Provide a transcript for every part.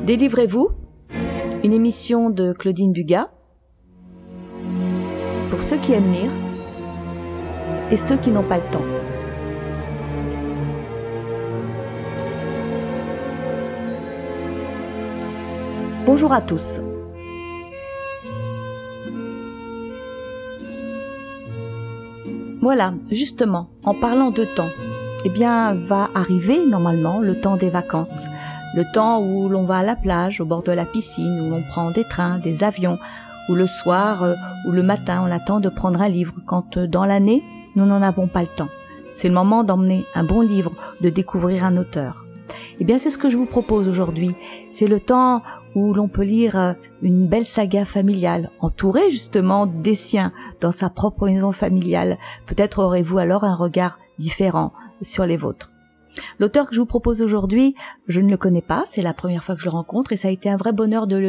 Délivrez-vous, une émission de Claudine Bugat, pour ceux qui aiment lire et ceux qui n'ont pas le temps. Bonjour à tous. Voilà, justement, en parlant de temps, eh bien, va arriver normalement le temps des vacances. Le temps où l'on va à la plage, au bord de la piscine, où l'on prend des trains, des avions, où le soir ou le matin, on attend de prendre un livre, quand dans l'année, nous n'en avons pas le temps. C'est le moment d'emmener un bon livre, de découvrir un auteur. Eh bien, c'est ce que je vous propose aujourd'hui. C'est le temps où l'on peut lire une belle saga familiale, entourée justement des siens, dans sa propre maison familiale. Peut-être aurez-vous alors un regard différent sur les vôtres. L'auteur que je vous propose aujourd'hui, je ne le connais pas, c'est la première fois que je le rencontre et ça a été un vrai bonheur de le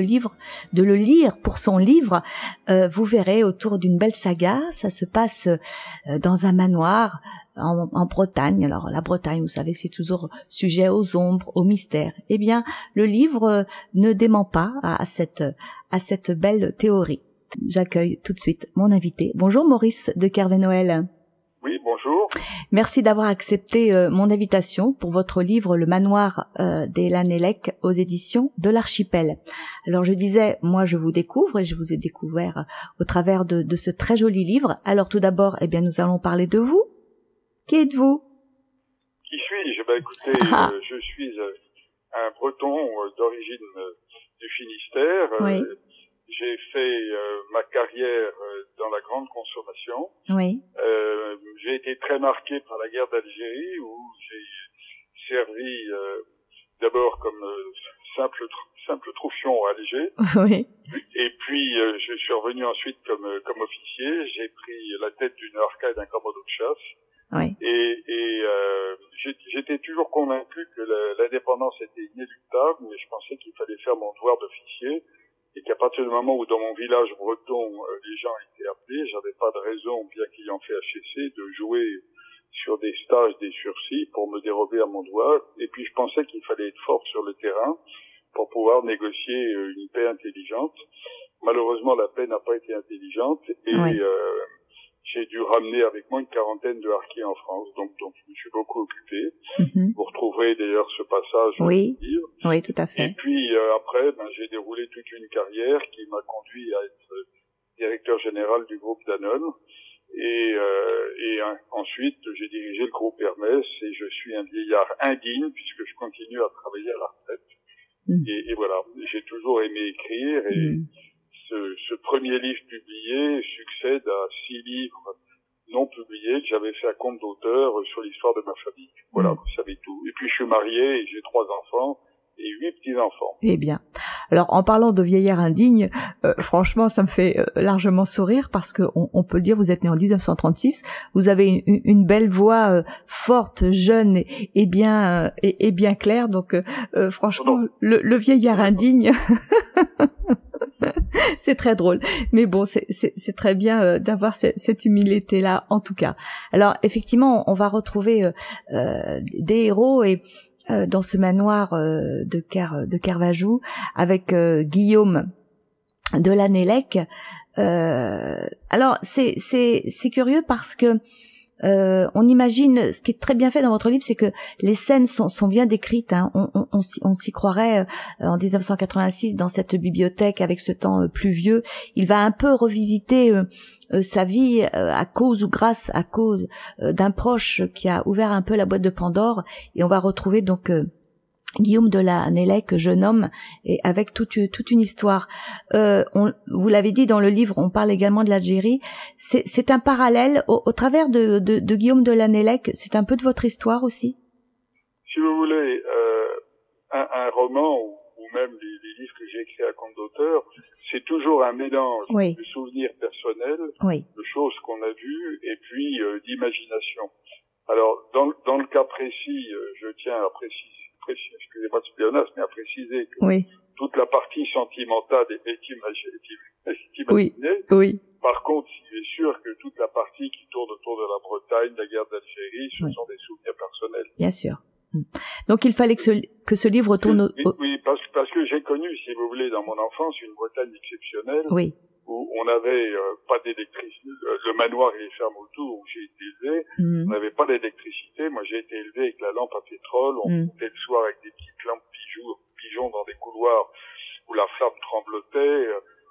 lire pour son livre. Vous verrez autour d'une belle saga, ça se passe dans un manoir en Bretagne. Alors la Bretagne, vous savez, c'est toujours sujet aux ombres, aux mystères. Eh bien, le livre ne dément pas à cette belle théorie. J'accueille tout de suite mon invité. Bonjour Maurice de Kervé-Noël. Oui, bonjour. Merci d'avoir accepté mon invitation pour votre livre Le Manoir des Lanélec aux éditions de l'Archipel. Alors je disais, moi je vous découvre et je vous ai découvert au travers de ce très joli livre. Alors tout d'abord, eh bien nous allons parler de vous. Qui êtes-vous? Qui suis-je? Écoutez, je suis un Breton d'origine du Finistère. Oui. J'ai fait ma carrière dans la grande consommation. Oui. J'ai été très marqué par la guerre d'Algérie où j'ai servi d'abord comme simple troufion à Alger. Oui. Et puis je suis revenu ensuite comme officier. J'ai pris la tête d'une arcade d'un commando de chasse. Oui. Et j'étais toujours convaincu que l'indépendance était inéluctable, mais je pensais qu'il fallait faire mon devoir d'officier. Et qu'à partir du moment où dans mon village breton, les gens étaient appelés, j'avais pas de raison, bien qu'ayant fait HEC, de jouer sur des stages, des sursis pour me dérober à mon devoir. Et puis je pensais qu'il fallait être fort sur le terrain pour pouvoir négocier une paix intelligente. Malheureusement, la paix n'a pas été intelligente et oui. J'ai dû ramener avec moi une quarantaine de harkis en France. Donc je me suis beaucoup occupé. Mm-hmm. Vous retrouverez d'ailleurs ce passage oui. dans le livre. Oui, tout à fait. Et puis après, j'ai déroulé toute une carrière qui m'a conduit à être directeur général du groupe Danone. Et ensuite, j'ai dirigé le groupe Hermès et je suis un vieillard indigne puisque je continue à travailler à la retraite. Et voilà, j'ai toujours aimé écrire et ce premier livre publié succède à 6 livres non publiés que j'avais fait à compte d'auteur sur l'histoire de ma famille. Voilà, vous savez tout. Et puis je suis marié et j'ai 3 enfants et 8 petits-enfants. Eh bien, alors en parlant de vieillard indigne, franchement, ça me fait largement sourire parce que on peut le dire, vous êtes né en 1936, vous avez une belle voix forte, jeune et bien claire, donc franchement, le vieillard indigne. C'est très drôle, mais bon, c'est très bien d'avoir cette humilité-là, en tout cas. Alors, effectivement, on va retrouver des héros et dans ce manoir de Carvajou avec Guillaume de Lanélec. Alors, c'est curieux parce que on imagine, ce qui est très bien fait dans votre livre, c'est que les scènes sont bien décrites. Hein. On s'y croirait en 1986 dans cette bibliothèque avec ce temps pluvieux. Il va un peu revisiter sa vie à cause d'un proche qui a ouvert un peu la boîte de Pandore, et on va retrouver donc Guillaume de Lanélec, jeune homme, et avec toute une histoire. Vous l'avez dit dans le livre, on parle également de l'Algérie. C'est un parallèle au travers de Guillaume de Lanélec. C'est un peu de votre histoire aussi. Si vous voulez, un roman ou même les livres que j'ai écrits à compte d'auteur, c'est toujours un mélange de souvenirs personnels, de choses qu'on a vues, et puis d'imagination. Alors, dans le cas précis, je tiens à préciser, excusez-moi de ce pléonasme, mais à préciser que toute la partie sentimentale est imaginée. Oui. Par contre, il est sûr que toute la partie qui tourne autour de la Bretagne, la guerre d'Algérie, ce sont des souvenirs personnels. Bien sûr. Donc il fallait que ce livre tourne Oui, parce que j'ai connu, si vous voulez, dans mon enfance, une Bretagne exceptionnelle. Oui. Où on n'avait pas d'électricité. Le manoir et les fermes autour où j'ai été élevé, on n'avait pas d'électricité. Moi, j'ai été élevé avec la lampe à pétrole. On montait le soir avec des petites lampes pigeons dans des couloirs où la flamme tremblotait.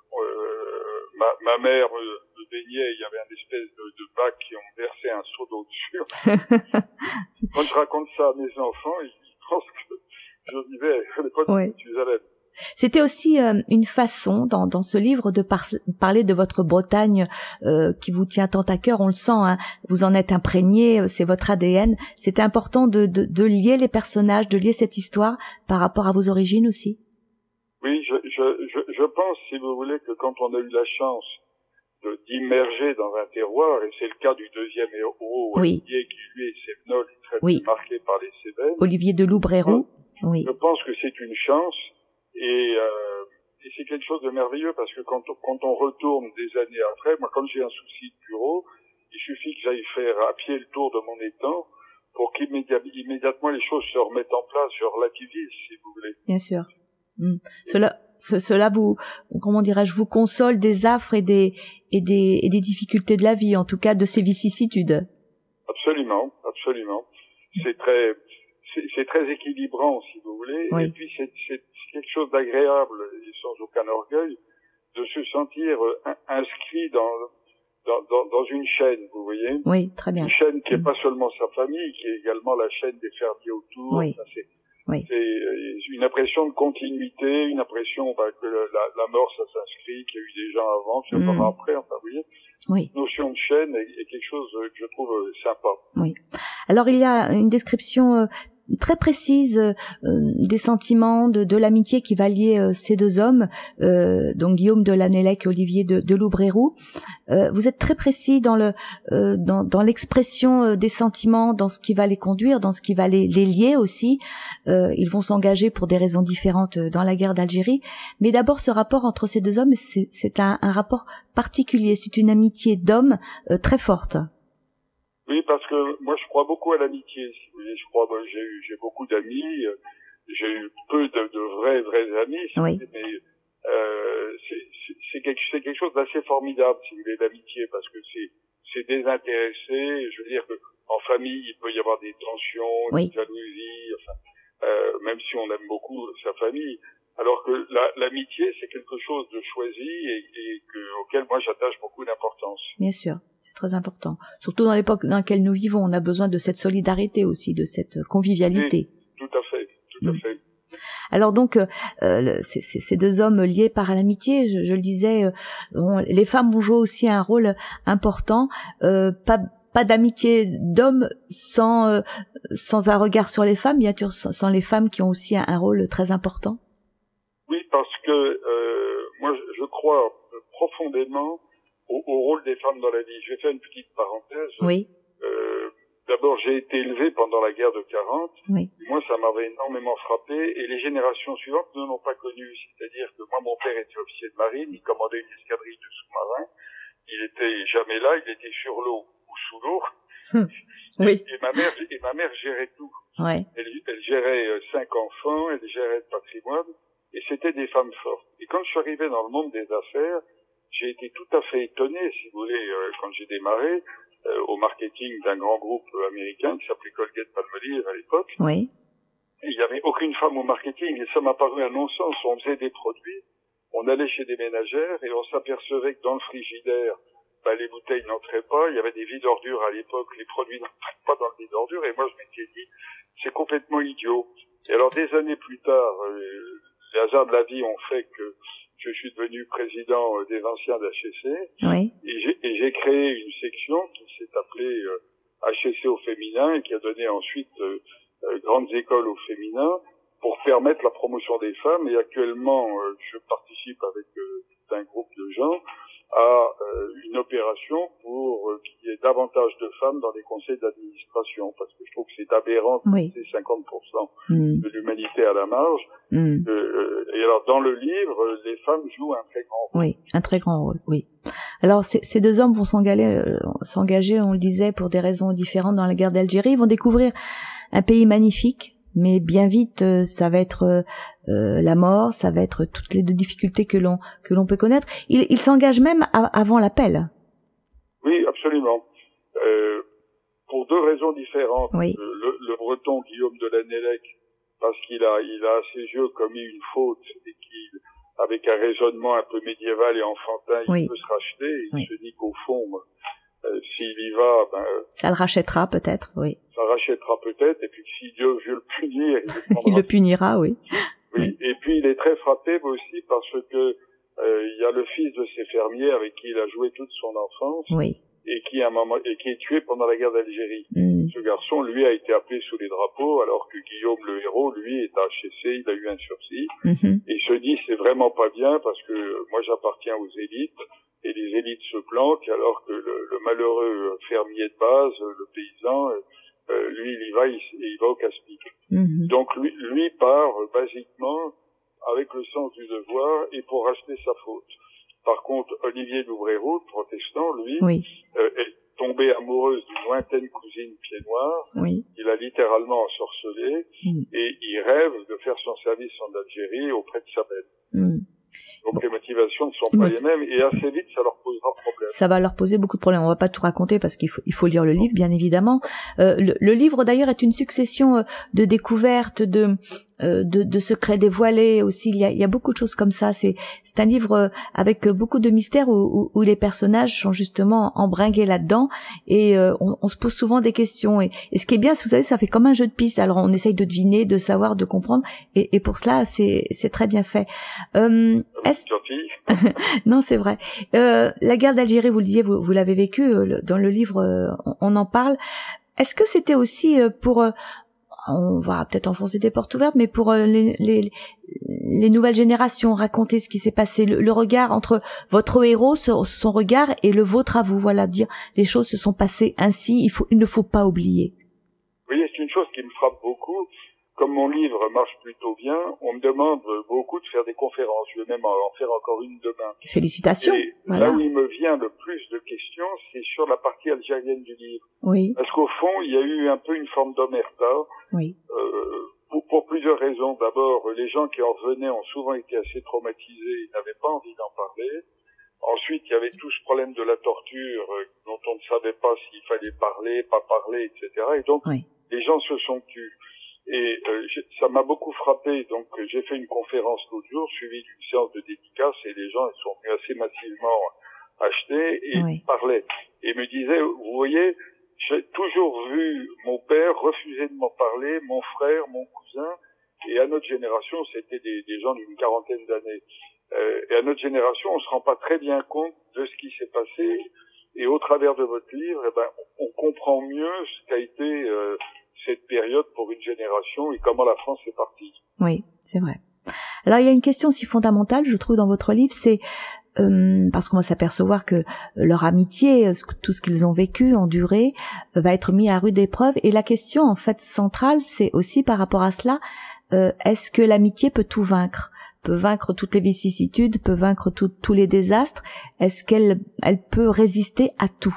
Ma mère me baignait, il y avait un espèce de bac et on versait un seau d'eau dessus. Quand je raconte ça à mes enfants, ils pensent que je vivais à l'époque de Mathusalem. C'était aussi une façon, dans ce livre, de parler de votre Bretagne qui vous tient tant à cœur. On le sent, hein, vous en êtes imprégné, c'est votre ADN. C'était important de lier les personnages, de lier cette histoire par rapport à vos origines aussi. Oui, je pense, si vous voulez, que quand on a eu la chance d'immerger dans un terroir, et c'est le cas du deuxième héros, Olivier, qui lui est sévenol, très marqué par les Cévennes. Olivier de Loubreyroux. Je pense que c'est une chance. Et c'est quelque chose de merveilleux parce que quand on retourne des années après, moi quand j'ai un souci de bureau, il suffit que j'aille faire à pied le tour de mon étang pour qu'immédiatement les choses se remettent en place, je relativise, si vous voulez. Bien sûr. Cela vous, comment dirais-je, vous console des affres et des difficultés de la vie, en tout cas de ces vicissitudes. Absolument. C'est très équilibrant, si vous voulez. Et puis c'est quelque chose d'agréable et sans aucun orgueil de se sentir inscrit dans une chaîne, vous voyez. Oui, très bien. Une chaîne qui est pas seulement sa famille, qui est également la chaîne des fermiers autour. Oui. C'est une impression de continuité, une impression que la mort ça s'inscrit, qu'il y a eu des gens avant, qu'il y a pas après, enfin vous voyez. Oui. La notion de chaîne est quelque chose que je trouve sympa. Oui. Alors il y a une description très précise des sentiments de l'amitié qui va lier ces deux hommes, donc Guillaume de Lanellec et Olivier de Loubreyroux. Vous êtes très précis dans l'expression des sentiments, dans ce qui va les conduire, dans ce qui va les lier aussi. Ils vont s'engager pour des raisons différentes dans la guerre d'Algérie, mais d'abord ce rapport entre ces deux hommes, c'est un rapport particulier, c'est une amitié d'hommes très forte. Oui, parce que moi je crois beaucoup à l'amitié. Si vous voulez, j'ai beaucoup d'amis, j'ai eu peu de vrais amis, si vous voulez, mais c'est quelque chose d'assez formidable, si vous voulez, l'amitié, parce que c'est désintéressé. Je veux dire que en famille il peut y avoir des tensions, des jalousies, même si on aime beaucoup sa famille. Alors que l'amitié, c'est quelque chose de choisi et auquel moi j'attache beaucoup d'importance. Bien sûr, c'est très important. Surtout dans l'époque dans laquelle nous vivons, on a besoin de cette solidarité aussi, de cette convivialité. Oui, tout à fait. Alors donc, ces deux hommes liés par l'amitié, je le disais, les femmes ont joué aussi un rôle important. Pas d'amitié d'hommes sans un regard sur les femmes, bien sûr, sans les femmes qui ont aussi un rôle très important. Oui, parce que moi je crois profondément au rôle des femmes dans la vie. Je vais faire une petite parenthèse. Oui. D'abord, j'ai été élevé pendant la guerre de 40. Oui. Moi, ça m'avait énormément frappé et les générations suivantes ne l'ont pas connu. C'est-à-dire que moi, mon père était officier de marine, il commandait une escadrille de sous-marins. Il était jamais là, il était sur l'eau ou sous l'eau. Oui. Et ma mère gérait tout. Ouais. Elle gérait 5 enfants, elle gérait le patrimoine. Et c'était des femmes fortes. Et quand je suis arrivé dans le monde des affaires, j'ai été tout à fait étonné, si vous voulez, quand j'ai démarré au marketing d'un grand groupe américain qui s'appelait Colgate-Palmolive à l'époque. Oui. Et il n'y avait aucune femme au marketing et ça m'a paru un non-sens. On faisait des produits, on allait chez des ménagères et on s'apercevait que dans le frigidaire, les bouteilles n'entraient pas, il y avait des vides d'ordures à l'époque, les produits n'entraient pas dans le vide d'ordures et moi je m'étais dit, c'est complètement idiot. Et alors des années plus tard, les hasards de la vie ont fait que je suis devenu président des anciens d'HEC. Oui. Et j'ai créé une section qui s'est appelée HEC au féminin et qui a donné ensuite grandes écoles au féminin pour permettre la promotion des femmes. Et actuellement, je participe avec tout un groupe de gens à une opération pour qu'il y ait davantage de femmes dans les conseils d'administration, parce que je trouve que c'est aberrant de laisser 50% de l'humanité à la marge. Et alors, dans le livre, les femmes jouent un très grand rôle. Oui, un très grand rôle, oui. Alors, ces deux hommes vont s'engager, on le disait, pour des raisons différentes dans la guerre d'Algérie. Ils vont découvrir un pays magnifique, mais bien vite ça va être la mort, ça va être toutes les difficultés que l'on peut connaître. Il s'engage même avant l'appel. Oui, absolument. Pour deux raisons différentes. Oui. Le Breton Guillaume de Lanélec, parce qu'il a à ses yeux commis une faute et qu'il, avec un raisonnement un peu médiéval et enfantin, il peut se racheter. Et il se dit qu'au fond, s'il y va, ça le rachètera peut-être, oui. Ça rachètera peut-être, et puis si Dieu veut le punir, il le punira, oui. Oui. Et puis il est très frappé aussi parce que il y a le fils de ces fermiers avec qui il a joué toute son enfance. Oui. Et qui est tué pendant la guerre d'Algérie. Ce garçon, lui, a été appelé sous les drapeaux, alors que Guillaume le héros, lui, est à HEC, il a eu un sursis. Et il se dit, c'est vraiment pas bien, parce que moi, j'appartiens aux élites, et les élites se planquent, alors que le malheureux fermier de base, le paysan, lui, il va au casse-pique. Donc, lui part, basiquement, avec le sens du devoir, et pour racheter sa faute. Par contre, Olivier d'Ouvray-Roux, protestant, lui, est tombé amoureuse d'une lointaine cousine pied-noir. Il a littéralement ensorcelé et il rêve de faire son service en Algérie auprès de sa belle. Donc les motivations ne sont pas les mêmes et assez vite ça leur posera problème. Ça va leur poser beaucoup de problèmes. On va pas tout raconter parce qu'il faut lire le livre, bien évidemment. Le livre d'ailleurs est une succession de découvertes, de secrets dévoilés aussi. Il y a beaucoup de choses comme ça. C'est un livre avec beaucoup de mystères où les personnages sont justement embringués là-dedans et on se pose souvent des questions. Et ce qui est bien, vous savez, ça fait comme un jeu de pistes. Alors on essaye de deviner, de savoir, de comprendre. Et pour cela, c'est très bien fait. Non, c'est vrai. La guerre d'Algérie, vous le disiez, vous l'avez vécue dans le livre, on en parle. Est-ce que c'était aussi pour, on va peut-être enfoncer des portes ouvertes, mais pour les nouvelles générations, raconter ce qui s'est passé, le regard entre votre héros, son regard et le vôtre à vous, voilà, dire les choses se sont passées ainsi, il ne faut pas oublier. Oui, c'est une chose qui me frappe beaucoup. Comme mon livre marche plutôt bien, on me demande beaucoup de faire des conférences. Je vais même en faire encore une demain. Félicitations. Et voilà. Là où il me vient le plus de questions, c'est sur la partie algérienne du livre. Oui. Parce qu'au fond, il y a eu un peu une forme d'omerta. Oui. Pour plusieurs raisons. D'abord, les gens qui en revenaient ont souvent été assez traumatisés, ils n'avaient pas envie d'en parler. Ensuite, il y avait tout ce problème de la torture dont on ne savait pas s'il fallait parler, pas parler, etc. Et donc, les gens se sont tus. Et ça m'a beaucoup frappé, donc j'ai fait une conférence l'autre jour, suivie d'une séance de dédicace, et les gens sont venus assez massivement acheter et parlaient. Et me disaient, vous voyez, j'ai toujours vu mon père refuser de m'en parler, mon frère, mon cousin, et à notre génération, c'était des gens d'une quarantaine d'années. Et à notre génération, on se rend pas très bien compte de ce qui s'est passé, et au travers de votre livre, on comprend mieux ce qu'a été cette période pour une génération et comment la France est partie. Oui, c'est vrai. Alors il y a une question si fondamentale, je trouve, dans votre livre, c'est parce qu'on va s'apercevoir que leur amitié, tout ce qu'ils ont vécu, enduré, va être mis à rude épreuve. Et la question en fait centrale, c'est aussi par rapport à cela, est-ce que l'amitié peut tout vaincre, peut vaincre toutes les vicissitudes, peut vaincre tous les désastres? Est-ce qu'elle peut résister à tout?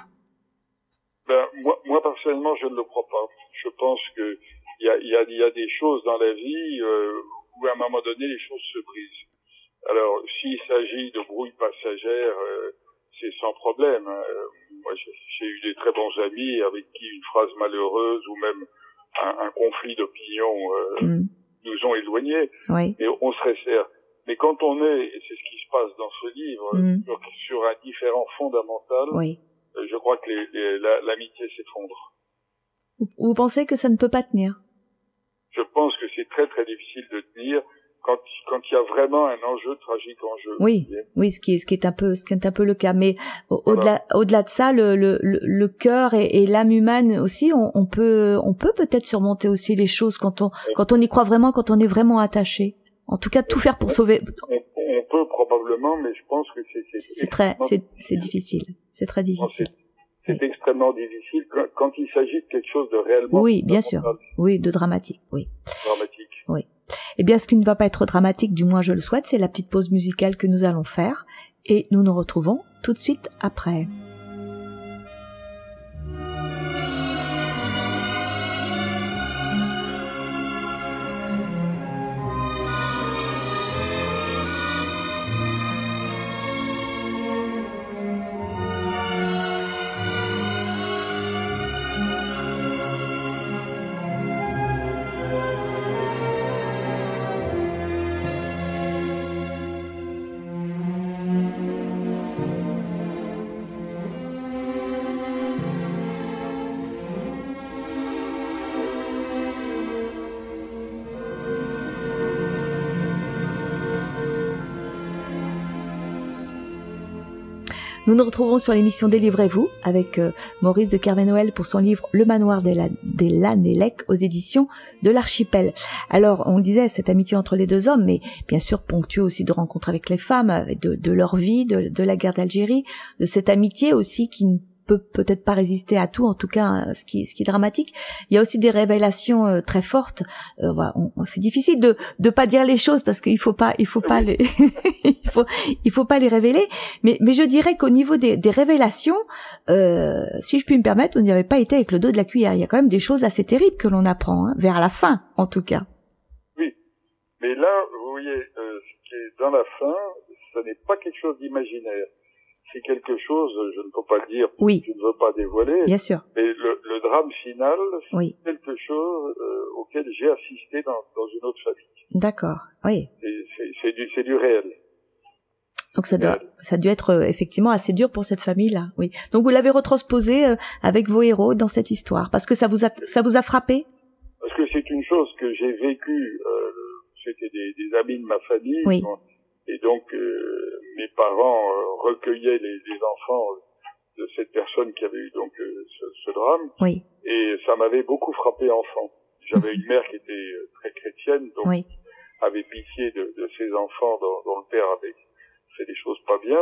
Moi personnellement, je ne le crois pas. Je pense que il y a des choses dans la vie où à un moment donné les choses se brisent. Alors s'il s'agit de brouilles passagères, c'est sans problème. Moi j'ai eu des très bons amis avec qui une phrase malheureuse ou même un conflit d'opinion nous ont éloignés. Et on se resserre. Mais quand on est, et c'est ce qui se passe dans ce livre, sur un différend fondamental, je crois que l'amitié s'effondre. Vous pensez que ça ne peut pas tenir? Je pense que c'est très très difficile de tenir quand il y a vraiment un enjeu tragique en jeu. Oui, ce qui est un peu le cas. Mais au-delà de ça, le cœur et l'âme humaine aussi, on peut peut-être surmonter aussi les choses quand on y croit vraiment, quand on est vraiment attaché. En tout cas, tout faire pour sauver. On peut probablement, mais je pense que c'est difficile. C'est très difficile. C'est extrêmement difficile quand il s'agit de quelque chose de réellement. Oui, bien sûr. Oui, de dramatique. Oui. Dramatique. Oui. Eh bien, ce qui ne va pas être dramatique, du moins je le souhaite, c'est la petite pause musicale que nous allons faire, et nous nous retrouvons tout de suite après. Nous nous retrouvons sur l'émission Délivrez-vous avec Maurice de Kervé-Noël pour son livre Le manoir des Lanélec aux éditions de l'Archipel. Alors, on le disait, cette amitié entre les deux hommes, mais bien sûr ponctuée aussi de rencontres avec les femmes, de leur vie, de la guerre d'Algérie, de cette amitié aussi qui ne peut peut-être pas résister à tout, en tout cas ce qui est dramatique. Il y a aussi des révélations très fortes. Voilà, c'est difficile de pas dire les choses parce qu'il faut pas les il faut pas les révéler. Mais je dirais qu'au niveau des révélations, si je puis me permettre, on n'y avait pas été avec le dos de la cuillère. Il y a quand même des choses assez terribles que l'on apprend, vers la fin, en tout cas. Oui, mais là, vous voyez, ce qui est dans la fin, ce n'est pas quelque chose d'imaginaire. C'est quelque chose, je ne peux pas le dire, oui. Je ne veux pas dévoiler. Bien sûr. Mais le drame final, c'est oui. quelque chose auquel j'ai assisté dans une autre famille. D'accord, oui. C'est du réel. Donc ça a dû être effectivement assez dur pour cette famille-là, oui. Donc vous l'avez retransposé avec vos héros dans cette histoire, parce que ça vous a frappé? Parce que c'est une chose que j'ai vécue, c'était des amis de ma famille. Oui. Et donc, mes parents recueillaient les enfants de cette personne qui avait eu donc ce drame. Oui. Et ça m'avait beaucoup frappé enfant. J'avais une mère qui était très chrétienne, donc oui. avait pitié de ses enfants dont le père avait fait des choses pas bien.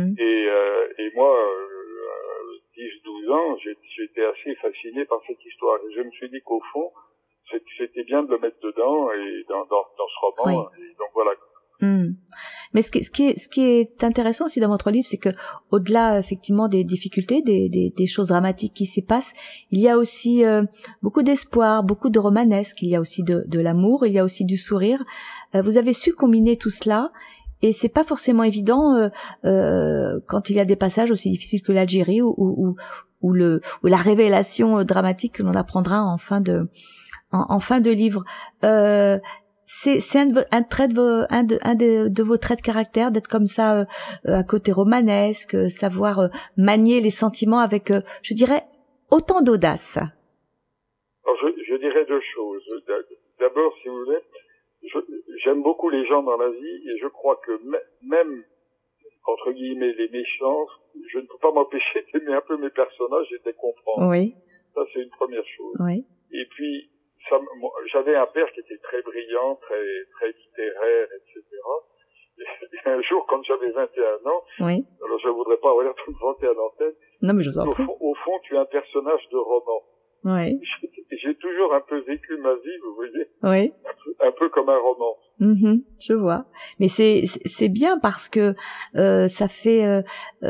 Et moi, 10-12 ans, j'étais assez fasciné par cette histoire. Et je me suis dit qu'au fond, c'était bien de le mettre dedans et dans ce roman. Oui. Et donc voilà. Mais ce qui est intéressant aussi dans votre livre, c'est que au-delà effectivement des difficultés, des choses dramatiques qui s'y passent, il y a aussi beaucoup d'espoir, beaucoup de romanesque, il y a aussi de l'amour, il y a aussi du sourire. Vous avez su combiner tout cela, et c'est pas forcément évident quand il y a des passages aussi difficiles que l'Algérie ou la révélation dramatique que l'on apprendra en fin de livre. C'est un trait de vos traits de caractère, d'être comme ça à côté romanesque, savoir manier les sentiments avec, je dirais, autant d'audace. Alors je dirais deux choses. D'abord, si vous voulez, j'aime beaucoup les gens dans la vie et je crois que même entre guillemets les méchants, je ne peux pas m'empêcher d'aimer un peu mes personnages et de les comprendre. Oui. Ça c'est une première chose. Oui. Et puis j'avais un père qui était très brillant, très littéraire, etc. Et un jour, quand j'avais 21 ans, oui. Alors je voudrais pas avoir tout vanter à l'antenne. Non, mais je vous en prie. Au fond, tu es un personnage de roman. Oui. J'ai toujours un peu vécu ma vie, vous voyez. Oui. Un peu comme un roman. Je vois. Mais c'est bien parce que ça fait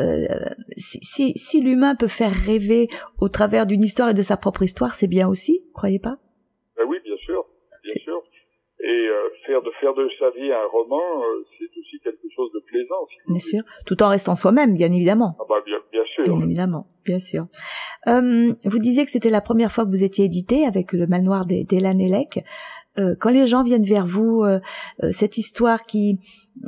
si l'humain peut faire rêver au travers d'une histoire et de sa propre histoire, c'est bien aussi, croyez pas? Ben oui, bien sûr. Et faire de sa vie un roman, c'est aussi quelque chose de plaisant. Bien sûr, tout en restant soi-même, bien évidemment. Ah bah bien sûr. Bien évidemment, bien sûr. Vous disiez que c'était la première fois que vous étiez édité avec le manoir des Lanélec. Quand les gens viennent vers vous, cette histoire qui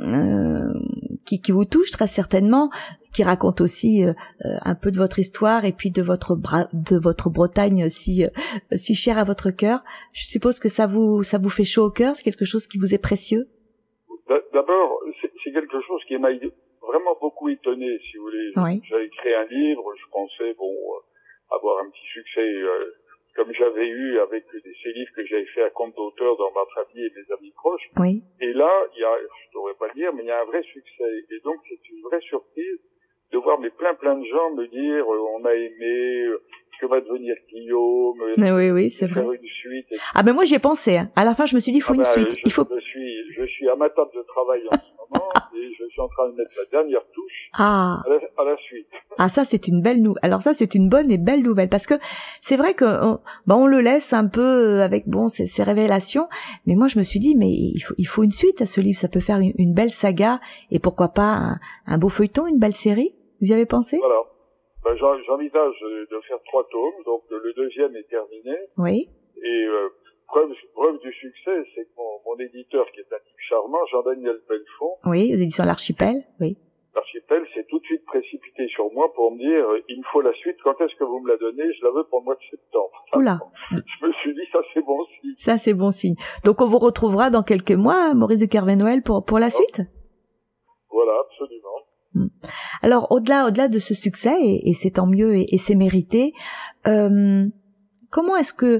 vous touche très certainement, qui raconte aussi un peu de votre histoire et puis de votre Bretagne si chère à votre cœur. Je suppose que ça vous fait chaud au cœur, c'est quelque chose qui vous est précieux. D'abord, c'est quelque chose qui m'a vraiment beaucoup étonné, si vous voulez. Oui. J'avais écrit un livre, je pensais avoir un petit succès comme j'avais eu avec ces livres que j'avais fait à compte d'auteur dans ma famille et mes amis proches. Oui. Et là, je devrais pas le dire, mais il y a un vrai succès. Et donc, c'est une vraie surprise de voir plein de gens me dire on a aimé, que va devenir Guillaume, oui, c'est vrai. Faire une suite. Ah ben moi j'y ai pensé. À la fin, je me suis dit il faut une suite. Je suis à ma table de travail en ce moment et je suis en train de mettre la dernière touche à la suite. Ah ça c'est une belle nouvelle. Alors ça c'est une bonne et belle nouvelle parce que c'est vrai que on le laisse un peu avec ces révélations, mais moi je me suis dit mais il faut une suite à ce livre, ça peut faire une belle saga et pourquoi pas un beau feuilleton, une belle série. Vous y avez pensé? Voilà. Ben, j'envisage de faire 3 tomes, donc le deuxième est terminé. Oui. Et preuve du succès, c'est que mon éditeur, qui est un type charmant, Jean-Daniel Belfond. Oui, aux éditions L'Archipel, oui. L'Archipel s'est tout de suite précipité sur moi pour me dire il me faut la suite, quand est-ce que vous me la donnez? Je la veux pour le mois de septembre. Oula. Je me suis dit ça c'est bon signe. Ça c'est bon signe. Donc on vous retrouvera dans quelques mois, Maurice de Kervé-Noël, pour la suite? Voilà, absolument. Alors au-delà de ce succès, et c'est tant mieux et c'est mérité, comment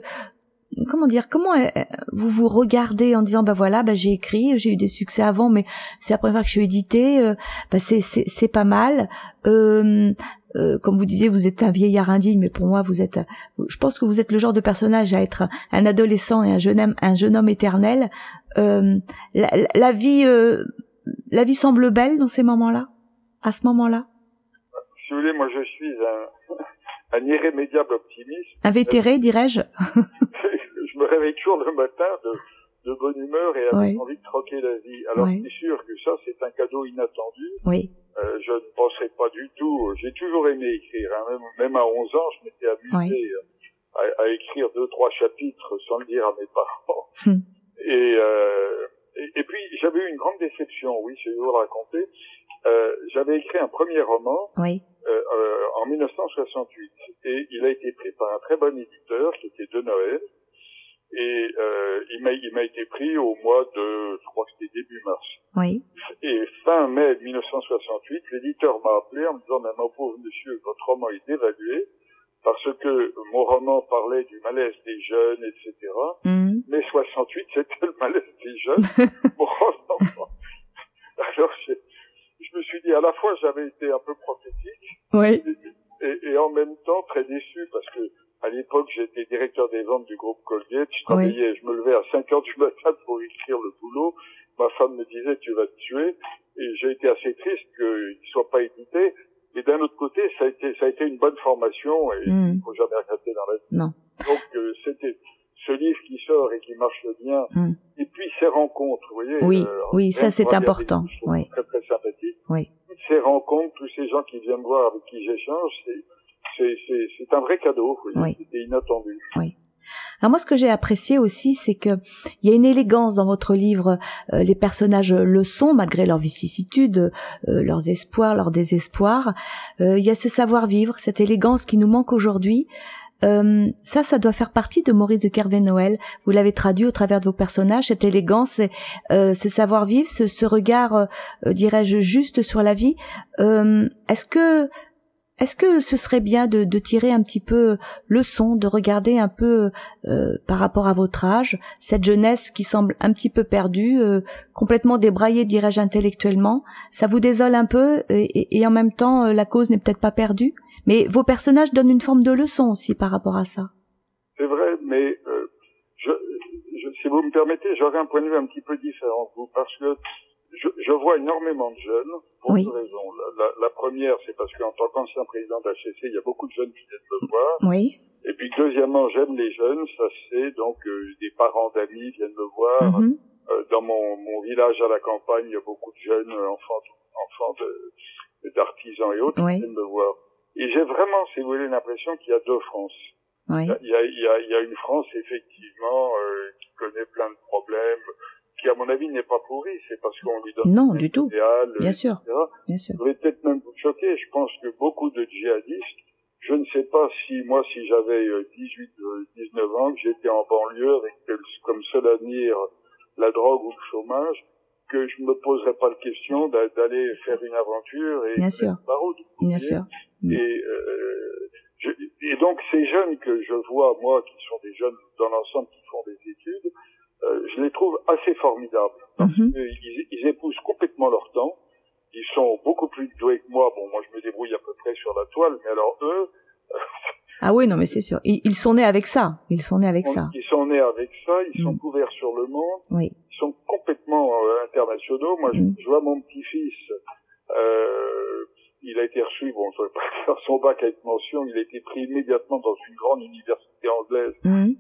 vous vous regardez en disant voilà, j'ai écrit, j'ai eu des succès avant, mais c'est la première fois que je suis édité, c'est pas mal. Comme vous disiez, vous êtes un vieillard indigne, mais pour moi je pense que vous êtes le genre de personnage à être un adolescent et un jeune homme éternel. La vie semble belle dans ces moments-là, à ce moment-là. Si vous voulez, moi je suis un irrémédiable optimiste. Invétéré, dirais-je. Je me réveille toujours le matin de bonne humeur et avec envie de troquer la vie. Alors c'est sûr que ça, c'est un cadeau inattendu. Oui. Je ne penserais pas du tout. J'ai toujours aimé écrire. Hein. Même à 11 ans, je m'étais amusé à écrire 2-3 chapitres sans le dire à mes parents. Et puis, j'avais eu une grande déception, oui, je vais vous le raconter. J'avais écrit un premier roman en 1968 et il a été pris par un très bon éditeur qui était De Noël. Et il m'a été pris au mois de, je crois que c'était début mars. Oui. Et fin mai 1968, l'éditeur m'a appelé en me disant, mais mon pauvre monsieur, votre roman est évalué parce que mon roman parlait du malaise des jeunes, etc. Mais 68, c'était le malaise des jeunes. Mon roman. Alors, je me suis dit, à la fois, j'avais été un peu prophétique. Et en même temps, très déçu parce que à l'époque, j'étais directeur des ventes du groupe Colgate. Je me levais à 5 heures du matin pour écrire le boulot. Ma femme me disait, tu vas te tuer. Et j'ai été assez triste qu'il soit pas édité. Et d'un autre côté, ça a été une bonne formation et il faut jamais regretter dans la vie. Non. Donc, c'était ce livre qui sort et qui marche bien. Et puis, ces rencontres, vous voyez. Oui, ça c'est important. Oui. Très, très sympathique. Oui. Toutes ces rencontres, tous ces gens qui viennent voir, avec qui j'échange, c'est un vrai cadeau. Oui. C'était inattendu. Oui. Alors moi, ce que j'ai apprécié aussi, c'est que il y a une élégance dans votre livre. Les personnages le sont, malgré leurs vicissitudes, leurs espoirs, leurs désespoirs. Il y a ce savoir-vivre, cette élégance qui nous manque aujourd'hui. Ça doit faire partie de Maurice de Kervey-Noël. Vous l'avez traduit au travers de vos personnages, cette élégance, ce savoir-vivre, ce regard, dirais-je, juste sur la vie. Est-ce que ce serait bien de tirer un petit peu leçon, de regarder un peu par rapport à votre âge, cette jeunesse qui semble un petit peu perdue, complètement débraillée, dirais-je, intellectuellement. Ça vous désole un peu et en même temps, la cause n'est peut-être pas perdue. Mais vos personnages donnent une forme de leçon aussi par rapport à ça. C'est vrai, mais si vous me permettez, j'aurais un point de vue un petit peu différent de vous, parce que je vois énormément de jeunes, pour deux raisons. La première, c'est parce qu'en tant qu'ancien président d'HEC, il y a beaucoup de jeunes qui viennent me voir. Oui. Et puis deuxièmement, j'aime les jeunes, ça c'est donc des parents d'amis viennent me voir. Dans mon village à la campagne, il y a beaucoup de jeunes enfants d'artisans et autres qui viennent me voir. Et j'ai vraiment, si vous voulez, l'impression qu'il y a deux France. Oui. Il y a une France, effectivement, qui connaît plein de problèmes, qui, à mon avis, n'est pas pourrie. C'est parce qu'on lui donne non, du tout. Idéal, bien sûr. Bien sûr. Je vais peut-être même vous choquer. Je pense que beaucoup de djihadistes, je ne sais pas si j'avais 18, 19 ans, que j'étais en banlieue avec comme seul avenir la drogue ou le chômage, que je me poserais pas la question d'aller faire une aventure et bien sûr. Bien sûr. Et donc ces jeunes que je vois, moi, qui sont des jeunes dans l'ensemble qui font des études, je les trouve assez formidables. Ils épousent complètement leur temps. Ils sont beaucoup plus doués que moi. Bon, moi je me débrouille à peu près sur la toile, mais alors eux... ah oui, non, mais c'est sûr. Ils sont nés avec ça. Ils sont nés avec ça. Ils sont nés avec ça. Ils sont couverts sur le monde. Oui. Ils sont complètement internationaux. Moi, je vois mon petit-fils. Il a été reçu, bon, je ne vais pas faire son bac avec mention. Il a été pris immédiatement dans une grande université anglaise.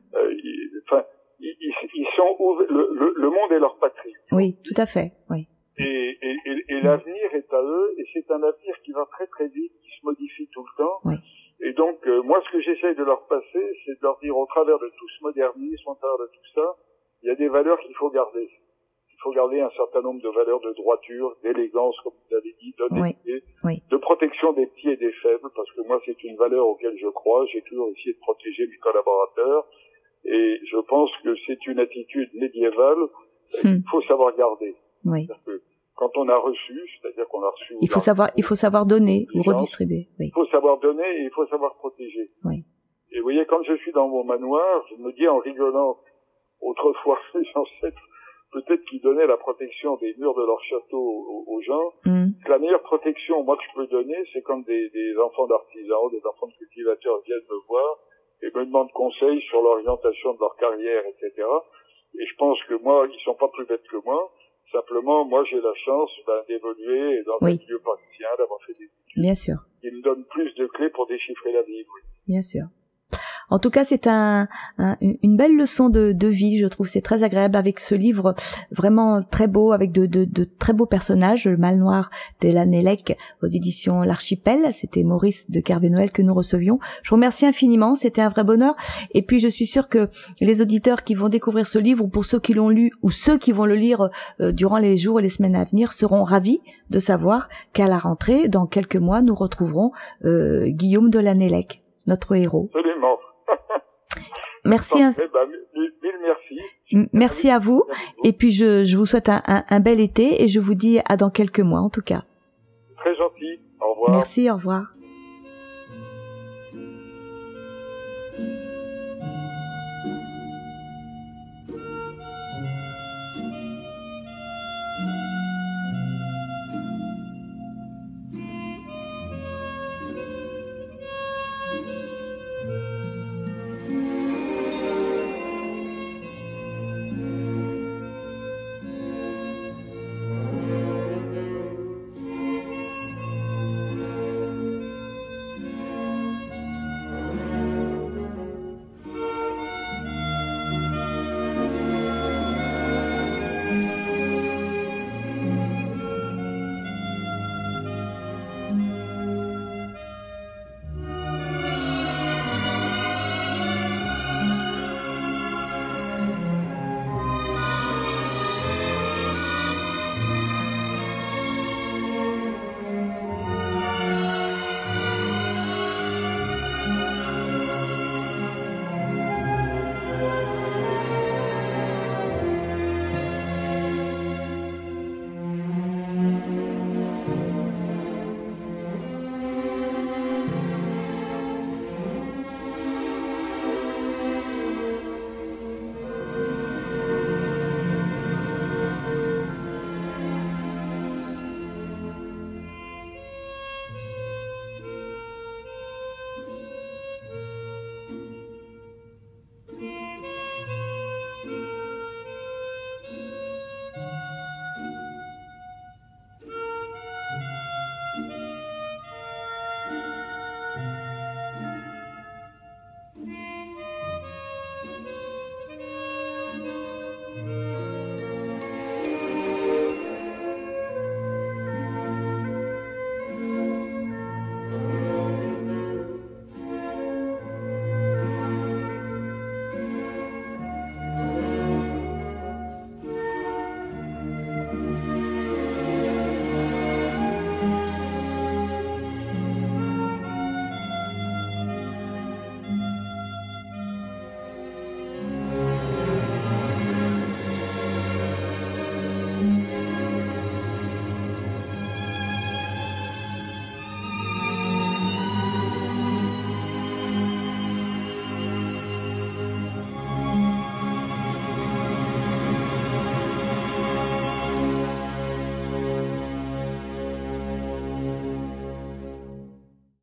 Ils sont le monde est leur patrie. Oui, tout à fait. Oui. Et l'avenir est à eux, et c'est un avenir qui va très très vite, qui se modifie tout le temps. Oui. Et donc, moi, ce que j'essaye de leur passer, c'est de leur dire, au travers de tout ce modernisme, au travers de tout ça, il y a des valeurs qu'il faut garder. Il faut garder un certain nombre de valeurs de droiture, d'élégance, comme vous avez dit, d'honnêteté, de protection des petits et des faibles, parce que moi, c'est une valeur auquel je crois. J'ai toujours essayé de protéger mes collaborateurs, et je pense que c'est une attitude médiévale qu'il faut savoir garder. Oui. quand on a reçu, c'est-à-dire qu'on a reçu. Il faut savoir donner ou redistribuer. Oui. Il faut savoir donner et il faut savoir protéger. Oui. Et vous voyez, quand je suis dans mon manoir, je me dis en rigolant, autrefois, les ancêtres, peut-être qu'ils donnaient la protection des murs de leur château aux gens. Que la meilleure protection, moi, que je peux donner, c'est quand des enfants d'artisans, des enfants de cultivateurs viennent me voir et me demandent conseil sur l'orientation de leur carrière, etc. Et je pense que moi, ils sont pas plus bêtes que moi. Simplement, moi, j'ai la chance d'évoluer dans un milieu parisien, d'avoir fait des études. Bien sûr. Ils me donnent plus de clés pour déchiffrer la vie. Oui. Bien sûr. En tout cas, c'est une belle leçon de vie, je trouve. C'est très agréable avec ce livre vraiment très beau, avec de très beaux personnages. Le Manoir de la Nélec aux éditions L'Archipel. C'était Maurice de Kervé-Noël que nous recevions. Je vous remercie infiniment. C'était un vrai bonheur. Et puis, je suis sûre que les auditeurs qui vont découvrir ce livre, ou pour ceux qui l'ont lu, ou ceux qui vont le lire durant les jours et les semaines à venir, seront ravis de savoir qu'à la rentrée, dans quelques mois, nous retrouverons Guillaume de la Nélec, notre héros. Absolument. Merci. Mille merci. Merci à vous. Et puis je vous souhaite un bel été et je vous dis à dans quelques mois en tout cas. Très gentil. Au revoir. Merci, au revoir.